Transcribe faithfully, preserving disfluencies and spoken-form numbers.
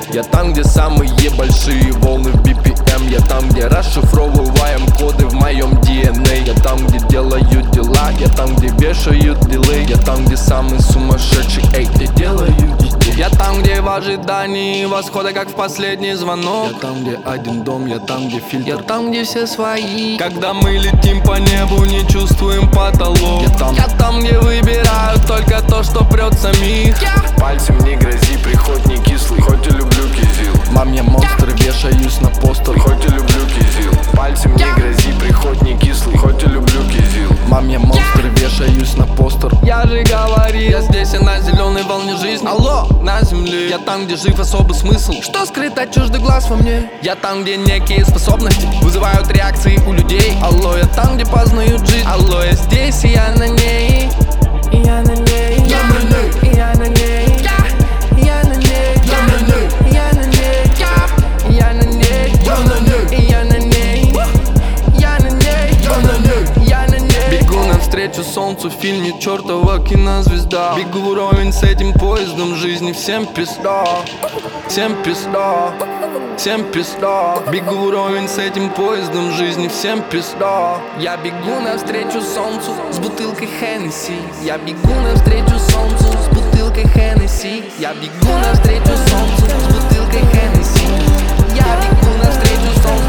Я там, где самые большие волны в би пи эм. Я там, где расшифровываем коды в моем ди эн эй. Я там, где делаю дела. Я там, где вешают дилей. Я там, где самый сумасшедший, эй, где делаю детей. Я там, где в ожидании восхода, как в последний звонок. Я там, где один дом, я там, где фильтр. Я там, где все свои. Когда мы летим по небу, не чувствуем потолок. Я там, я там, где выбирают только то, что прет самих. Пальцем не грози, приход не кислый, хоть и люблю кизил. Мам, я монстр, вешаюсь на постер, хоть и люблю кизил. Пальцем не грози, приход не кислый, хоть и люблю кизил. Мам, я монстр, вешаюсь на постер. Я же говорил, я здесь и на зеленой волне жизни. Алло, на земле. Я там, где жив особый смысл, что скрыто от чуждых глаз во мне. Я там, где некие способности вызывают реакции у людей. Алло, я там, где познают жизнь. Алло, я здесь, и я на ней. И я на ней. Я на ней. И я на ней. Я на ней. Я на ней. Я на ней. Я на ней. Я на ней. Я на ней. Я на ней. Я на ней. Я на ней. Бегу навстречу солнцу в фильме «Чёртова кинозвезда». Бегу вровень с этим поездом жизни. Всем пизда, всем пизда, всем пизда. Бегу вровень с этим поездом жизни. Всем пизда. Я бегу навстречу солнцу с бутылкой Хеннесси. Я бегу навстречу солнцу с бутылкой Хеннесси. Я бегу навстречу солнцу с бутылкой Хеннесси. Я бегу навстречу солнцу.